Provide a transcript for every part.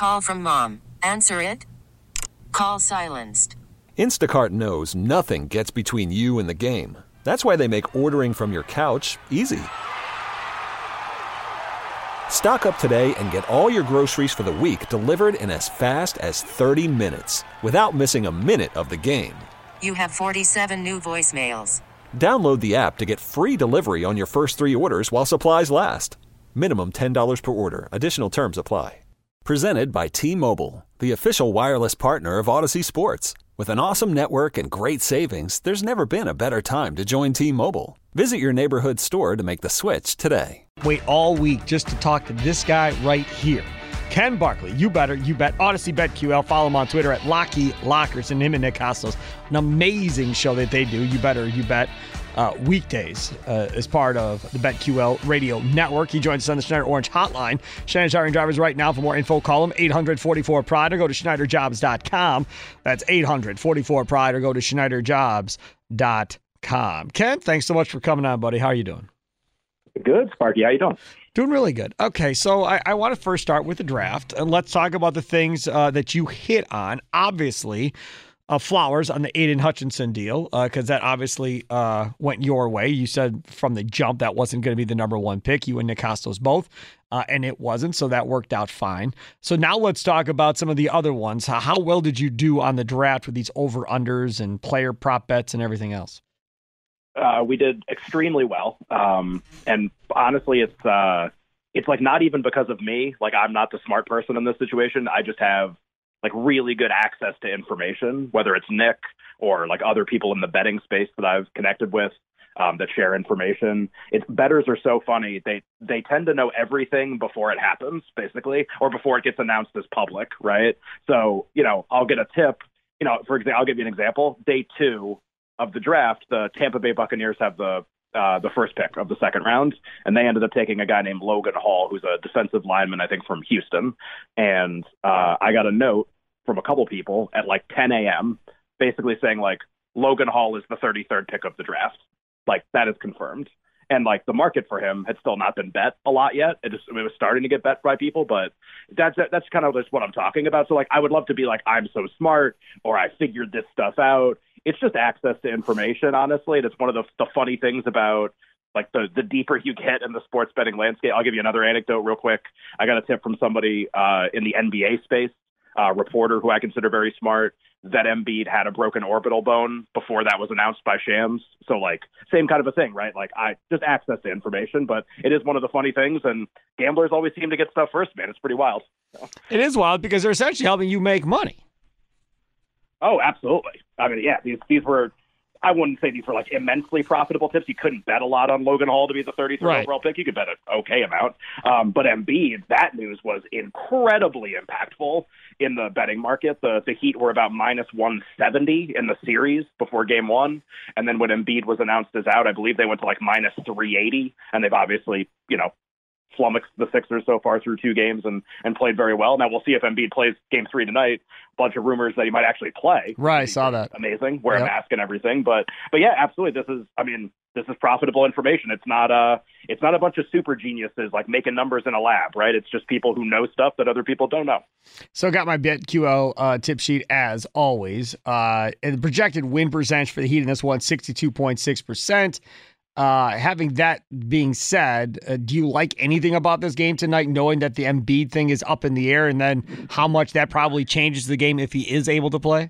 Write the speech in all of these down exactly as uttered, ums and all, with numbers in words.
Call from mom. Answer it. Call silenced. Instacart knows nothing gets between you and the game. That's why they make ordering from your couch easy. Stock up today and get all your groceries for the week delivered in as fast as thirty minutes without missing a minute of the game. You have forty-seven new voicemails. Download the app to get free delivery on your first three orders while supplies last. Minimum ten dollars per order. Additional terms apply. Presented by T-Mobile, the official wireless partner of Odyssey Sports. With an awesome network and great savings, there's never been a better time to join T-Mobile. Visit your neighborhood store to make the switch today. Wait all week just to talk to this guy right here. Ken Barkley, you better, you bet. Odyssey BetQL. Follow him on Twitter at Locky Lockers, and him and Nick Costos. An amazing show that they do. You better, you bet. Uh, weekdays uh, as part of the BetQL radio network. He joins us on the Schneider Orange Hotline. Schneider's hiring drivers right now. For more info, call him eight hundred forty-four Pride or go to Schneider Jobs dot com. That's eight hundred forty-four Pride or go to Schneider Jobs dot com. Ken, thanks so much for coming on, buddy. How are you doing? Good, Sparky. How you doing? Doing really good. Okay, so I, I want to first start with the draft, and let's talk about the things uh, that you hit on. Obviously, Uh, Flowers on the Aiden Hutchinson deal, because uh, that obviously uh, went your way. You said from the jump that wasn't going to be the number one pick, you and Nick Costos both, uh, and it wasn't, so that worked out fine. So now let's talk about some of the other ones. How, how well did you do on the draft with these over-unders and player prop bets and everything else? Uh, we did extremely well, um, and honestly, it's uh, it's like not even because of me. Like, I'm not the smart person in this situation. I just have like really good access to information, whether it's Nick or like other people in the betting space that I've connected with um, that share information. It's bettors are so funny. They, they tend to know everything before it happens, basically, or before it gets announced as public. Right. So, you know, I'll get a tip, you know, for example, I'll give you an example. Day two of the draft, the Tampa Bay Buccaneers have the, Uh, the first pick of the second round, and they ended up taking a guy named Logan Hall, who's a defensive lineman, I think, from Houston. And uh, I got a note from a couple people at like ten a.m. basically saying, like, Logan Hall is the thirty-third pick of the draft. Like, that is confirmed. And, like, the market for him had still not been bet a lot yet. It, just, it was starting to get bet by people, but that's that's kind of just what I'm talking about. So, like, I would love to be like, I'm so smart, or I figured this stuff out. It's just access to information, honestly. That's one of the, the funny things about, like, the, the deeper you get in the sports betting landscape. I'll give you another anecdote real quick. I got a tip from somebody uh, in the N B A space, a reporter who I consider very smart, that Embiid had a broken orbital bone before that was announced by Shams. So, like, same kind of a thing, right? Like, I just access to information, but it is one of the funny things, and gamblers always seem to get stuff first, man. It's pretty wild. So. It is wild because they're essentially helping you make money. Oh, absolutely. I mean, yeah, these these were, I wouldn't say these were like immensely profitable tips. You couldn't bet a lot on Logan Hall to be the thirty-third right. overall pick. You could bet an okay amount. Um, but Embiid, that news was incredibly impactful in the betting market. The the Heat were about minus one seventy in the series before game one. And then when Embiid was announced as out, I believe they went to like minus three eighty. And they've obviously, you know, flummoxed the Sixers so far through two games and, and played very well. Now we'll see if Embiid plays game three tonight. A bunch of rumors that he might actually play. Right, saw that. Amazing. Wear yep. a mask and everything. But but yeah, absolutely. This is, I mean, this is profitable information. It's not uh it's not a bunch of super geniuses like making numbers in a lab, right? It's just people who know stuff that other people don't know. So I got my BetQL uh, tip sheet as always. Uh, and the projected win percentage for the Heat in this one, sixty-two point six percent. Uh, having that being said, uh, do you like anything about this game tonight, knowing that the Embiid thing is up in the air, and then how much that probably changes the game if he is able to play?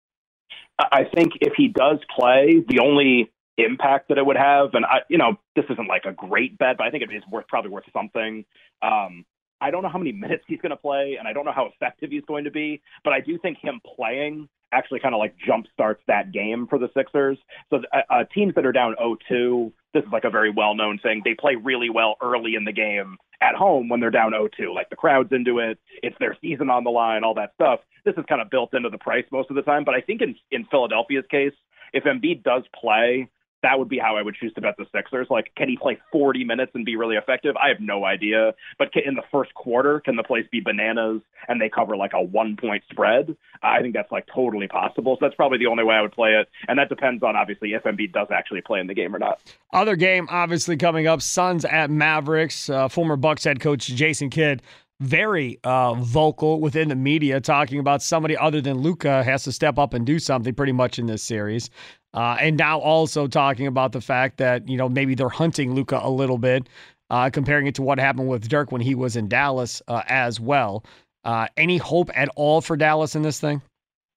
I think if he does play, the only impact that it would have, and I, you know, this isn't like a great bet, but I think it is worth probably worth something. Um, I don't know how many minutes he's going to play, and I don't know how effective he's going to be, but I do think him playing actually kind of like jump starts that game for the Sixers. So uh, uh, teams that are down oh two, this is like a very well-known thing. They play really well early in the game at home when they're down oh two. Like the crowd's into it. It's their season on the line, all that stuff. This is kind of built into the price most of the time. But I think in, in Philadelphia's case, if Embiid does play, that would be how I would choose to bet the Sixers. Like, can he play forty minutes and be really effective? I have no idea. But can, in the first quarter, can the place be bananas and they cover like a one-point spread? I think that's like totally possible. So that's probably the only way I would play it. And that depends on, obviously, if Embiid does actually play in the game or not. Other game, obviously, coming up, Suns at Mavericks. Uh, former Bucks head coach Jason Kidd very uh, vocal within the media, talking about somebody other than Luka has to step up and do something pretty much in this series. Uh, and now also talking about the fact that, you know, maybe they're hunting Luka a little bit, uh, comparing it to what happened with Dirk when he was in Dallas uh, as well. Uh, any hope at all for Dallas in this thing?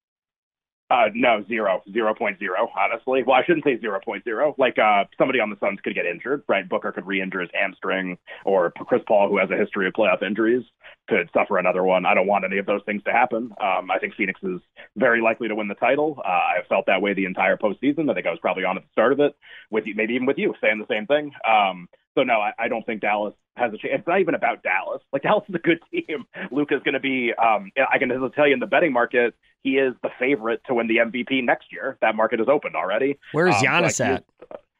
Uh, no, zero, zero point zero, honestly. Well, I shouldn't say zero point zero. Like, uh, somebody on the Suns could get injured, right? Booker could re-injure his hamstring, or Chris Paul, who has a history of playoff injuries, could suffer another one. I don't want any of those things to happen. Um, I think Phoenix is very likely to win the title. Uh, I have felt that way the entire postseason. I think I was probably on at the start of it, with you, maybe even with you, saying the same thing. Um, so, no, I, I don't think Dallas has a chance. It's not even about Dallas. Like, Dallas is a good team. Luka's going to be, um, I can tell you in the betting market, he is the favorite to win the M V P next year. That market is opened already. Where's um, Giannis so at?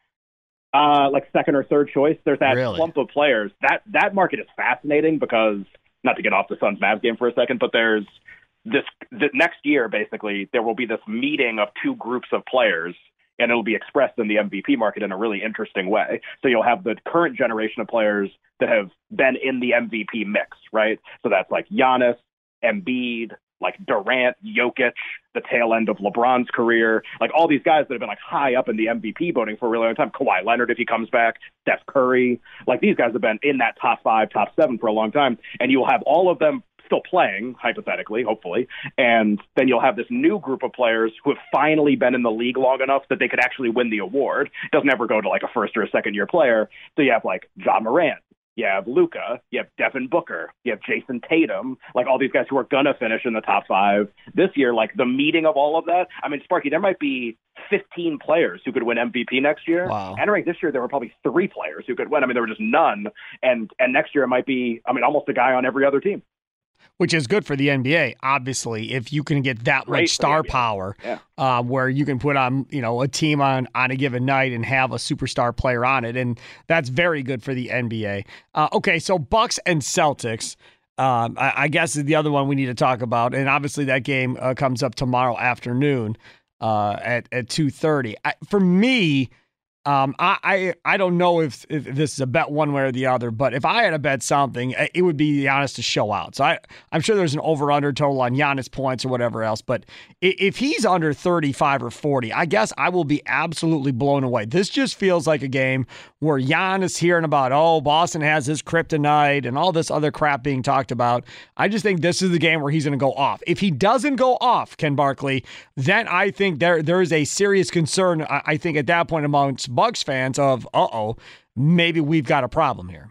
Uh, like second or third choice. There's that Really? clump of players. That that market is fascinating because, not to get off the Suns Mavs game for a second, but there's this, this next year, basically, there will be this meeting of two groups of players, and it'll be expressed in the M V P market in a really interesting way. So you'll have the current generation of players that have been in the M V P mix, right? So that's like Giannis, Embiid, like Durant, Jokic, the tail end of LeBron's career, like all these guys that have been like high up in the M V P voting for a really long time. Kawhi Leonard, if he comes back, Steph Curry, like these guys have been in that top five, top seven for a long time. And you will have all of them still playing, hypothetically, hopefully. And then you'll have this new group of players who have finally been in the league long enough that they could actually win the award. It doesn't ever go to like a first or a second year player. So you have like Ja Morant, you have Luka, you have Devin Booker, you have Jason Tatum, like all these guys who are going to finish in the top five this year. Like the meeting of all of that. I mean, Sparky, there might be fifteen players who could win M V P next year. Wow. Entering this year, there were probably three players who could win. I mean, there were just none. And and next year it might be, I mean, almost a guy on every other team. Which is good for the N B A, obviously, if you can get that Great much star power, yeah. uh, where you can put on, you know, a team on, on a given night and have a superstar player on it, and that's very good for the N B A. Uh, okay, so Bucks and Celtics, um, I, I guess is the other one we need to talk about, and obviously that game uh, comes up tomorrow afternoon uh, at at two thirty. I, for me. Um, I, I I don't know if, if this is a bet one way or the other, but if I had to bet something, it would be Giannis to show out. So I, I'm sure there's an over-under total on Giannis points or whatever else, but if he's under thirty-five or forty, I guess I will be absolutely blown away. This just feels like a game where Giannis hearing about, oh, Boston has his kryptonite and all this other crap being talked about. I just think this is the game where he's going to go off. If he doesn't go off, Ken Barkley, then I think there there is a serious concern, I, I think, at that point amongst Bucks fans of, uh-oh, maybe we've got a problem here.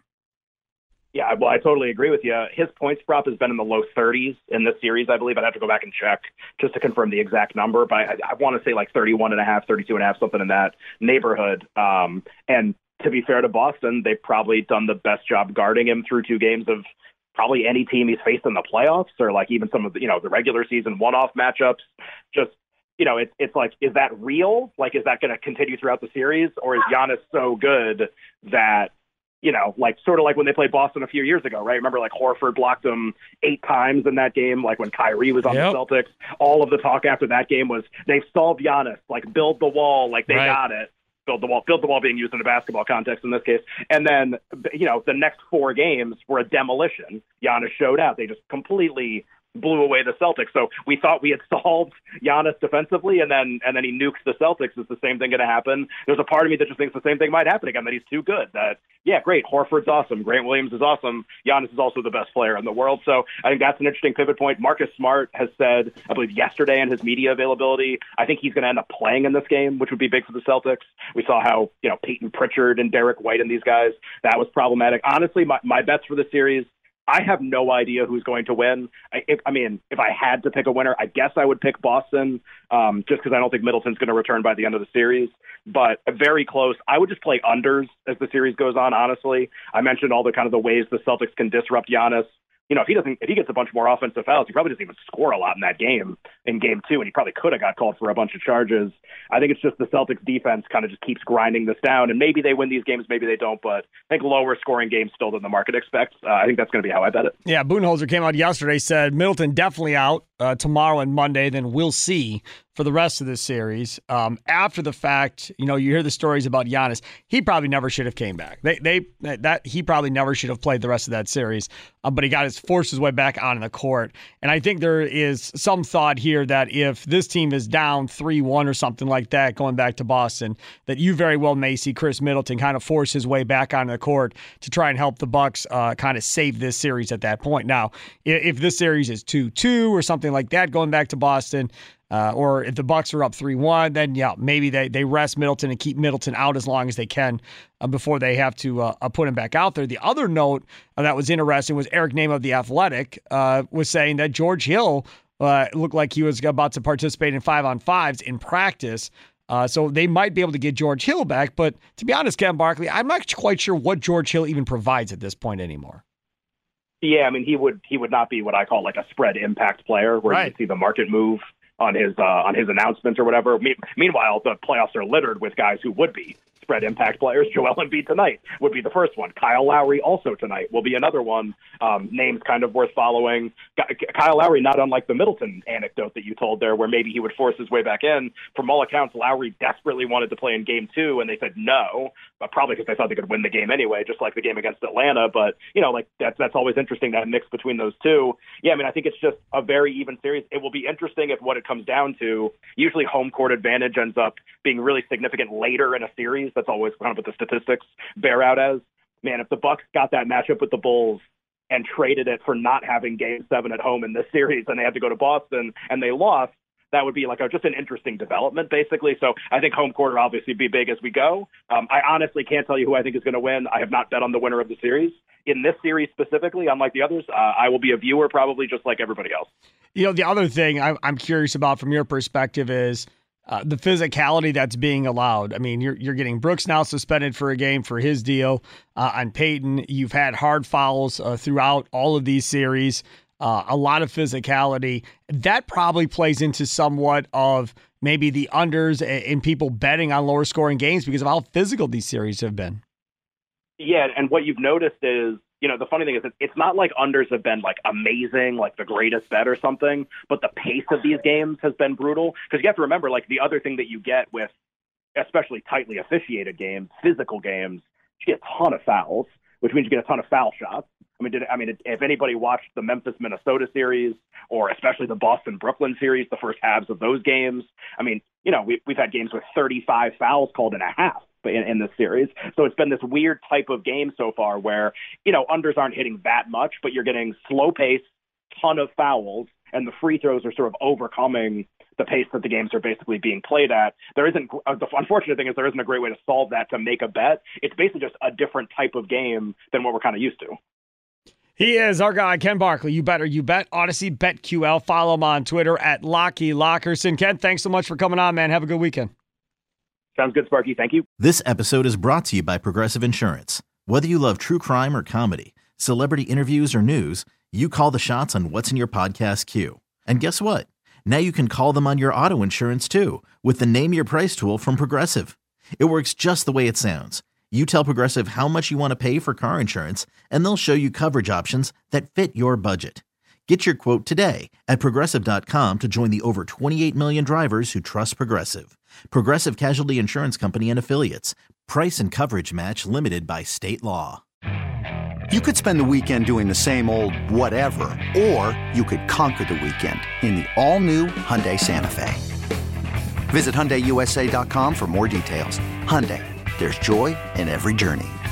Yeah, well, I totally agree with you. His points prop has been in the low thirties in this series, I believe. I'd have to go back and check just to confirm the exact number, but I, I want to say like thirty-one and a half, thirty-two and a half, something in that neighborhood. Um, and to be fair to Boston, they've probably done the best job guarding him through two games of probably any team he's faced in the playoffs, or like even some of the, you know, the regular season one-off matchups. Just, you know, it's it's like, is that real? Like, is that going to continue throughout the series? Or is Giannis so good that, you know, like sort of like when they played Boston a few years ago, right? Remember, like Horford blocked him eight times in that game, like when Kyrie was on Yep. the Celtics. All of the talk after that game was they've solved Giannis, like build the wall, like they Right. got it. Build the wall, build the wall being used in a basketball context in this case. And then, you know, the next four games were a demolition. Giannis showed out. They just completely blew away the Celtics. So we thought we had solved Giannis defensively, and then and then he nukes the Celtics. Is the same thing going to happen? There's a part of me that just thinks the same thing might happen again, that he's too good. That, yeah, great, Horford's awesome. Grant Williams is awesome. Giannis is also the best player in the world. So I think that's an interesting pivot point. Marcus Smart has said, I believe yesterday in his media availability, I think he's going to end up playing in this game, which would be big for the Celtics. We saw how, you know, Peyton Pritchard and Derek White and these guys, that was problematic. Honestly, my, my bets for the series, I have no idea who's going to win. I, if, I mean, if I had to pick a winner, I guess I would pick Boston, um, just because I don't think Middleton's going to return by the end of the series. But very close. I would just play unders as the series goes on, honestly. I mentioned all the kind of the ways the Celtics can disrupt Giannis. You know, if he doesn't, if he gets a bunch more offensive fouls, he probably doesn't even score a lot in that game, in game two, and he probably could have got called for a bunch of charges. I think it's just the Celtics defense kind of just keeps grinding this down, and maybe they win these games, maybe they don't, but I think lower scoring games still than the market expects. Uh, I think that's going to be how I bet it. Yeah, Budenholzer came out yesterday, said Middleton definitely out uh, tomorrow and Monday, then we'll see for the rest of this series. Um, after the fact, you know, you hear the stories about Giannis. He probably never should have came back. They, they, that he probably never should have played the rest of that series. Uh, but he got his forced his way back on the court. And I think there is some thought here that if this team is down three one or something like that, going back to Boston, that you very well may see Chris Middleton kind of force his way back on the court to try and help the Bucks uh, kind of save this series at that point. Now, if, if this series is two two or something like that, going back to Boston. Uh, or if the Bucks are up three one, then yeah, maybe they, they rest Middleton and keep Middleton out as long as they can uh, before they have to uh, put him back out there. The other note uh, that was interesting was Eric Name of The Athletic uh, was saying that George Hill uh, looked like he was about to participate in five-on-fives in practice. Uh, so they might be able to get George Hill back. But to be honest, Ken Barkley, I'm not quite sure what George Hill even provides at this point anymore. Yeah, I mean, he would he would not be what I call like a spread impact player where right. you see the market move on his uh, on his announcements or whatever. Me- meanwhile, the playoffs are littered with guys who would be spread impact players. Joel Embiid tonight would be the first one. Kyle Lowry also tonight will be another one. Um, names kind of worth following. Kyle Lowry, not unlike the Middleton anecdote that you told there, where maybe he would force his way back in. From all accounts, Lowry desperately wanted to play in game two, and they said no, but probably because they thought they could win the game anyway, just like the game against Atlanta. But, you know, like that's, that's always interesting, that mix between those two. Yeah, I mean, I think it's just a very even series. It will be interesting if what it comes down to, usually home court advantage ends up being really significant later in a series. That's always kind of what the statistics bear out as. Man, if the Bucks got that matchup with the Bulls and traded it for not having game seven at home in this series and they had to go to Boston and they lost, that would be like a, just an interesting development, basically. So I think home court will obviously be big as we go. Um, I honestly can't tell you who I think is going to win. I have not bet on the winner of the series. In this series specifically, unlike the others, uh, I will be a viewer probably just like everybody else. You know, the other thing I, I'm curious about from your perspective is Uh, the physicality that's being allowed. I mean, you're you're getting Brooks now suspended for a game for his deal. Uh, on Peyton, you've had hard fouls uh, throughout all of these series. Uh, a lot of physicality. That probably plays into somewhat of maybe the unders and people betting on lower scoring games because of how physical these series have been. Yeah, and what you've noticed is, you know, the funny thing is that it's not like unders have been like amazing, like the greatest bet or something, but the pace of these games has been brutal. Because you have to remember, like the other thing that you get with especially tightly officiated games, physical games, you get a ton of fouls, which means you get a ton of foul shots. I mean, did, I mean, if anybody watched the Memphis-Minnesota series or especially the Boston-Brooklyn series, the first halves of those games, I mean, you know, we, we've had games with thirty-five fouls called in a half. In, in this series. So it's been this weird type of game so far where, you know, unders aren't hitting that much, but you're getting slow pace, ton of fouls, and the free throws are sort of overcoming the pace that the games are basically being played at. There isn't, uh, the unfortunate thing is there isn't a great way to solve that to make a bet. It's basically just a different type of game than what we're kind of used to. He is our guy, Ken Barkley. You better, you bet. Odyssey, BetQL. Follow him on Twitter at Lockie Lockerson. Ken, thanks so much for coming on, man. Have a good weekend. Sounds good, Sparky. Thank you. This episode is brought to you by Progressive Insurance. Whether you love true crime or comedy, celebrity interviews or news, you call the shots on what's in your podcast queue. And guess what? Now you can call them on your auto insurance too with the Name Your Price tool from Progressive. It works just the way it sounds. You tell Progressive how much you want to pay for car insurance, and they'll show you coverage options that fit your budget. Get your quote today at Progressive dot com to join the over twenty-eight million drivers who trust Progressive. Progressive Casualty Insurance Company and Affiliates. Price and coverage match limited by state law. You could spend the weekend doing the same old whatever, or you could conquer the weekend in the all-new Hyundai Santa Fe. Visit Hyundai U S A dot com for more details. Hyundai, there's joy in every journey.